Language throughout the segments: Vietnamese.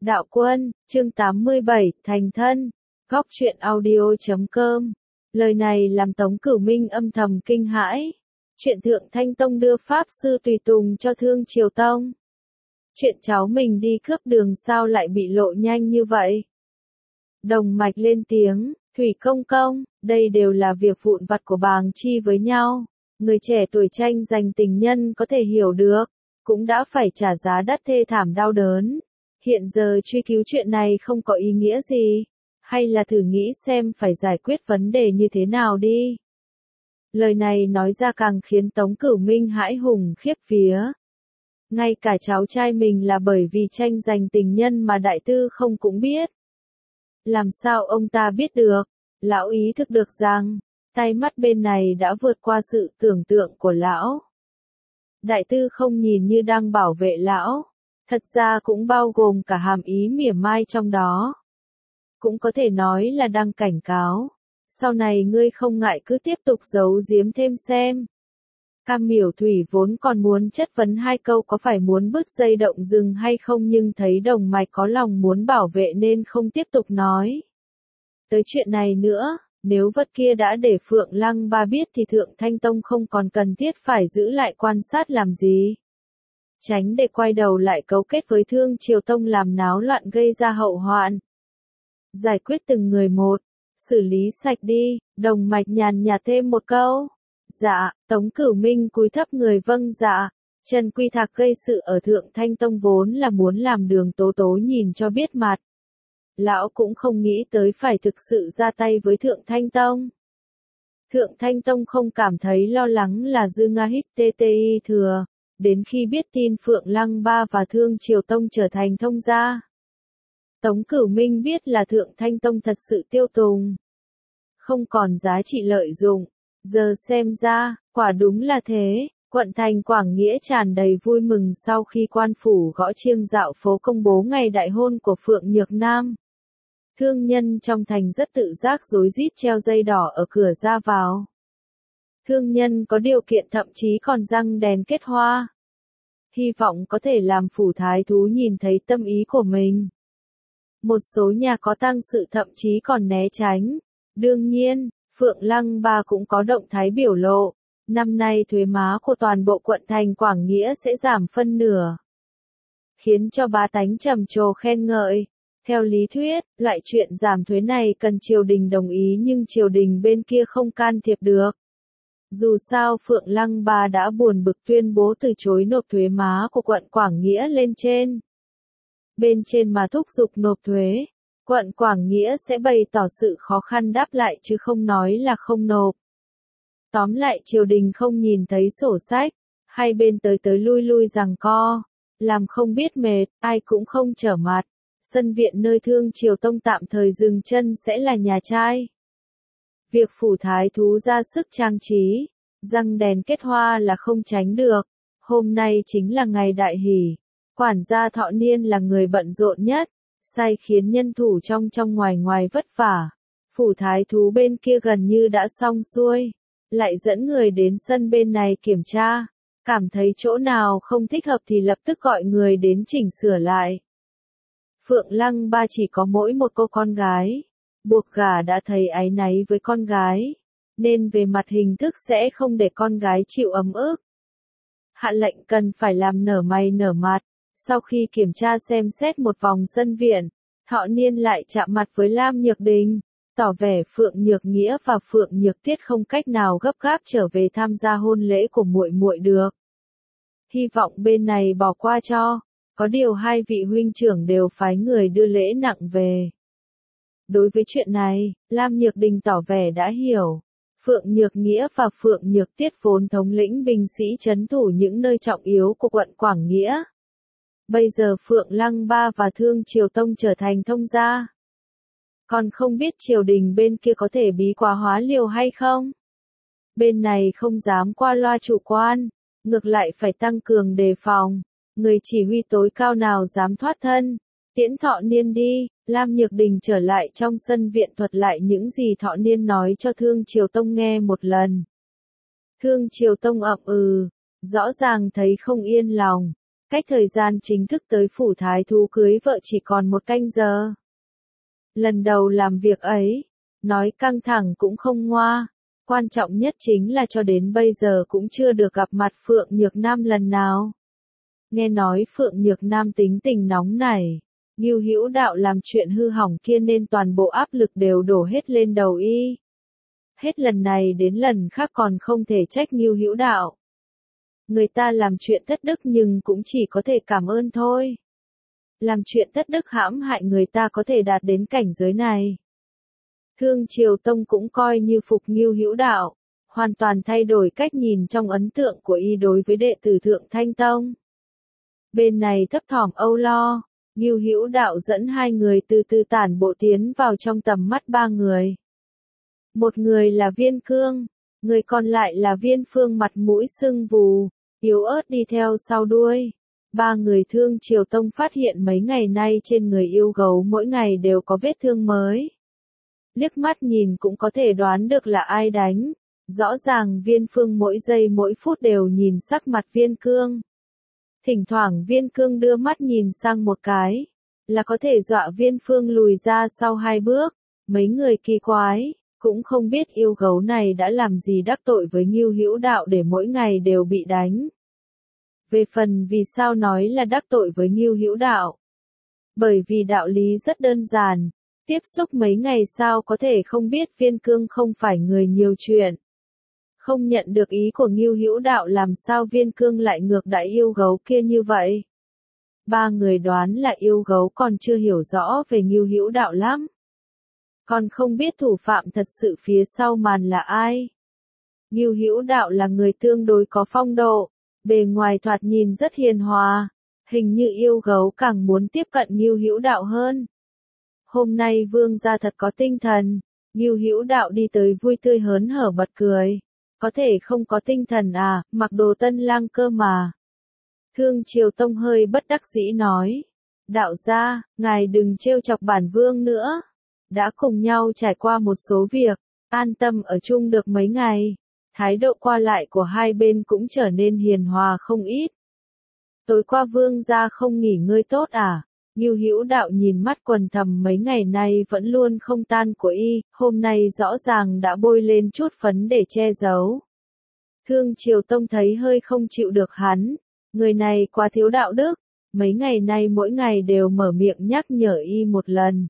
Đạo Quân, chương 87, Thành Thân, Góc truyện audio.com. Lời này làm Tống Cửu Minh âm thầm kinh hãi. Chuyện Thượng Thanh Tông đưa Pháp Sư tùy tùng cho Thương Triều Tông. Chuyện cháu mình đi cướp đường sao lại bị lộ nhanh như vậy? Đồng Mạch lên tiếng, Thủy Công Công, đây đều là việc vụn vặt của bàng chi với nhau. Người trẻ tuổi tranh giành tình nhân có thể hiểu được, cũng đã phải trả giá đắt thê thảm đau đớn. Hiện giờ truy cứu chuyện này không có ý nghĩa gì, hay là thử nghĩ xem phải giải quyết vấn đề như thế nào đi. Lời này nói ra càng khiến Tống Cửu Minh hãi hùng khiếp vía. Ngay cả cháu trai mình là bởi vì tranh giành tình nhân mà đại tư không cũng biết. Làm sao ông ta biết được? Lão ý thức được rằng, tay mắt bên này đã vượt qua sự tưởng tượng của lão. Đại tư không nhìn như đang bảo vệ lão, thật ra cũng bao gồm cả hàm ý mỉa mai trong đó. Cũng có thể nói là đang cảnh cáo, sau này ngươi không ngại cứ tiếp tục giấu giếm thêm xem. Cam Miểu Thủy vốn còn muốn chất vấn hai câu có phải muốn bứt dây động rừng hay không, nhưng thấy Đồng Mạch có lòng muốn bảo vệ nên không tiếp tục nói tới chuyện này nữa. Nếu vật kia đã để Phượng Lăng Ba biết thì Thượng Thanh Tông không còn cần thiết phải giữ lại quan sát làm gì. Tránh để quay đầu lại cấu kết với Thương Triều Tông làm náo loạn gây ra hậu hoạn. Giải quyết từng người một, xử lý sạch đi. Đồng Mạch nhàn nhạt thêm một câu. Dạ. Tống Cửu Minh cúi thấp người vâng dạ. Trần Quy Thạc gây sự ở Thượng Thanh Tông vốn là muốn làm Đường Tố Tố nhìn cho biết mặt. Lão cũng không nghĩ tới phải thực sự ra tay với Thượng Thanh Tông. Thượng Thanh Tông không cảm thấy lo lắng là Dư Nga hít TTI thừa, đến khi biết tin Phượng Lăng Ba và Thương Triều Tông trở thành thông gia. Tống Cửu Minh biết là Thượng Thanh Tông thật sự tiêu tùng, không còn giá trị lợi dụng. Giờ xem ra, quả đúng là thế. Quận thành Quảng Nghĩa tràn đầy vui mừng sau khi quan phủ gõ chiêng dạo phố công bố ngày đại hôn của Phượng Nhược Nam. Thương nhân trong thành rất tự giác rối rít treo dây đỏ ở cửa ra vào. Thương nhân có điều kiện thậm chí còn răng đèn kết hoa. Hy vọng có thể làm phủ thái thú nhìn thấy tâm ý của mình. Một số nhà có tang sự thậm chí còn né tránh. Đương nhiên, Phượng Lăng Ba cũng có động thái biểu lộ. Năm nay thuế má của toàn bộ quận thành Quảng Nghĩa sẽ giảm phân nửa, khiến cho bá tánh trầm trồ khen ngợi. Theo lý thuyết, loại chuyện giảm thuế này cần triều đình đồng ý, nhưng triều đình bên kia không can thiệp được. Dù sao Phượng Lăng Ba đã buồn bực tuyên bố từ chối nộp thuế má của quận Quảng Nghĩa lên trên. Bên trên mà thúc giục nộp thuế, quận Quảng Nghĩa sẽ bày tỏ sự khó khăn đáp lại chứ không nói là không nộp. Tóm lại triều đình không nhìn thấy sổ sách, hai bên tới tới lui lui giằng co, làm không biết mệt, ai cũng không trở mặt. Sân viện nơi Thương Triều Tông tạm thời dừng chân sẽ là nhà trai. Việc phủ thái thú ra sức trang trí, răng đèn kết hoa là không tránh được. Hôm nay chính là ngày đại hỷ. Quản gia Thọ Niên là người bận rộn nhất, sai khiến nhân thủ trong ngoài ngoài vất vả. Phủ thái thú bên kia gần như đã xong xuôi, lại dẫn người đến sân bên này kiểm tra. Cảm thấy chỗ nào không thích hợp thì lập tức gọi người đến chỉnh sửa lại. Phượng Lăng Ba chỉ có mỗi một cô con gái, buộc gả đã thấy áy náy với con gái, nên về mặt hình thức sẽ không để con gái chịu ấm ức. Hạ lệnh cần phải làm nở mày nở mặt. Sau khi kiểm tra xem xét một vòng sân viện, Thọ Niên lại chạm mặt với Lam Nhược Đình, tỏ vẻ Phượng Nhược Nghĩa và Phượng Nhược Tiết không cách nào gấp gáp trở về tham gia hôn lễ của muội muội được. Hy vọng bên này bỏ qua cho. Có điều hai vị huynh trưởng đều phái người đưa lễ nặng về. Đối với chuyện này, Lam Nhược Đình tỏ vẻ đã hiểu. Phượng Nhược Nghĩa và Phượng Nhược Tiết vốn thống lĩnh binh sĩ trấn thủ những nơi trọng yếu của quận Quảng Nghĩa. Bây giờ Phượng Lăng Ba và Thương Triều Tông trở thành thông gia. Còn không biết triều đình bên kia có thể bí quá hóa liều hay không? Bên này không dám qua loa chủ quan, ngược lại phải tăng cường đề phòng. Người chỉ huy tối cao nào dám thoát thân. Tiễn Thọ Niên đi. Lam Nhược Đình trở lại trong sân viện thuật lại những gì Thọ Niên nói cho Thương Triều Tông nghe một lần. Thương Triều Tông ậm rõ ràng thấy không yên lòng. Cách thời gian chính thức tới phủ thái thú cưới vợ chỉ còn 1 canh giờ. Lần đầu làm việc ấy, nói căng thẳng cũng không ngoa. Quan trọng nhất chính là cho đến bây giờ cũng chưa được gặp mặt Phượng Nhược Nam lần nào. Nghe nói Phượng Nhược Nam tính tình nóng nảy, Ngưu Hữu Đạo làm chuyện hư hỏng kia nên toàn bộ áp lực đều đổ hết lên đầu y. Hết lần này đến lần khác còn không thể trách Ngưu Hữu Đạo. Người ta làm chuyện thất đức nhưng cũng chỉ có thể cảm ơn thôi. Làm chuyện thất đức hãm hại người ta có thể đạt đến cảnh giới này. Thương Triều Tông cũng coi như phục Ngưu Hữu Đạo, hoàn toàn thay đổi cách nhìn trong ấn tượng của y đối với đệ tử Thượng Thanh Tông. Bên này thấp thỏm âu lo, Ngưu Hữu Đạo dẫn 2 người từ từ tản bộ tiến vào trong tầm mắt 3 người. Một người là Viên Cương, người còn lại là Viên Phương mặt mũi sưng vù, yếu ớt đi theo sau đuôi. 3 người Thương Triều Tông phát hiện mấy ngày nay trên người yêu gấu mỗi ngày đều có vết thương mới. Liếc mắt nhìn cũng có thể đoán được là ai đánh. Rõ ràng Viên Phương mỗi giây mỗi phút đều nhìn sắc mặt Viên Cương. Thỉnh thoảng Viên Cương đưa mắt nhìn sang một cái, là có thể dọa Viên Phương lùi ra sau 2 bước. Mấy người kỳ quái, cũng không biết yêu gấu này đã làm gì đắc tội với Ngưu Hữu Đạo để mỗi ngày đều bị đánh. Về phần vì sao nói là đắc tội với Ngưu Hữu Đạo. Bởi vì đạo lý rất đơn giản, tiếp xúc mấy ngày sao có thể không biết Viên Cương không phải người nhiều chuyện. Không nhận được ý của Ngưu Hữu Đạo làm sao Viên Cương lại ngược đãi yêu gấu kia như vậy. 3 người đoán là yêu gấu còn chưa hiểu rõ về Ngưu Hữu Đạo lắm. Còn không biết thủ phạm thật sự phía sau màn là ai. Ngưu Hữu Đạo là người tương đối có phong độ, bề ngoài thoạt nhìn rất hiền hòa, hình như yêu gấu càng muốn tiếp cận Ngưu Hữu Đạo hơn. Hôm nay Vương gia thật có tinh thần, Ngưu Hữu Đạo đi tới vui tươi hớn hở bật cười. Có thể không có tinh thần à, mặc đồ tân lang cơ mà. Thương Triều Tông hơi bất đắc dĩ nói. Đạo gia, ngài đừng trêu chọc bản vương nữa. Đã cùng nhau trải qua một số việc, an tâm ở chung được mấy ngày. Thái độ qua lại của hai bên cũng trở nên hiền hòa không ít. Tối qua vương gia không nghỉ ngơi tốt à? Ngưu Hữu Đạo nhìn mắt quần thầm mấy ngày nay vẫn luôn không tan của y, hôm nay rõ ràng đã bôi lên chút phấn để che giấu. Thương Triều Tông thấy hơi không chịu được hắn, người này quá thiếu đạo đức, mấy ngày nay mỗi ngày đều mở miệng nhắc nhở y một lần.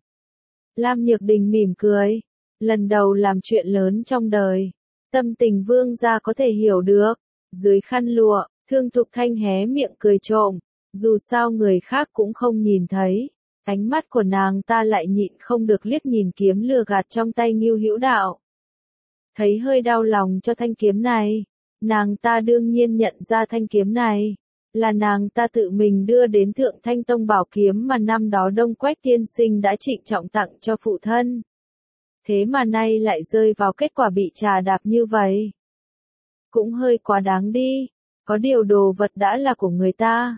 Lam Nhược Đình mỉm cười, lần đầu làm chuyện lớn trong đời, tâm tình vương gia có thể hiểu được. Dưới khăn lụa, Thương Thục Thanh hé miệng cười trộm. Dù sao người khác cũng không nhìn thấy, ánh mắt của nàng ta lại nhịn không được liếc nhìn kiếm lừa gạt trong tay Ngưu Hữu Đạo. Thấy hơi đau lòng cho thanh kiếm này, nàng ta đương nhiên nhận ra thanh kiếm này, là nàng ta tự mình đưa đến Thượng Thanh Tông bảo kiếm mà năm đó Đông Quách tiên sinh đã trịnh trọng tặng cho phụ thân. Thế mà nay lại rơi vào kết quả bị trà đạp như vậy. Cũng hơi quá đáng đi, có điều đồ vật đã là của người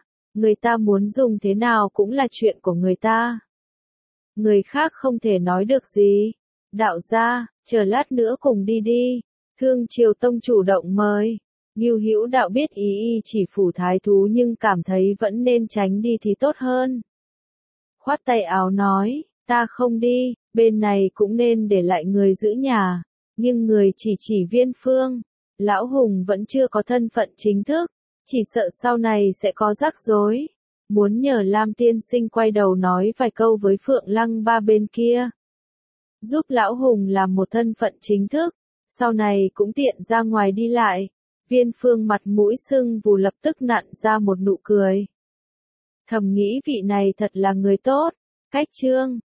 ta muốn dùng thế nào cũng là chuyện của người ta. Người khác không thể nói được gì. Đạo gia, chờ lát nữa cùng đi đi. Thương Triều Tông chủ động mời. Ngưu Hữu Đạo biết ý chỉ phủ thái thú nhưng cảm thấy vẫn nên tránh đi thì tốt hơn. Khoát tay áo nói, ta không đi, bên này cũng nên để lại người giữ nhà. Nhưng người chỉ Viên Phương. Lão Hùng vẫn chưa có thân phận chính thức. Chỉ sợ sau này sẽ có rắc rối. Muốn nhờ Lam tiên sinh quay đầu nói vài câu với Phượng Lăng Ba bên kia. Giúp Lão Hùng làm một thân phận chính thức. Sau này cũng tiện ra ngoài đi lại. Viên Phương mặt mũi sưng vù lập tức nặn ra một nụ cười. Thầm nghĩ vị này thật là người tốt. Cách chương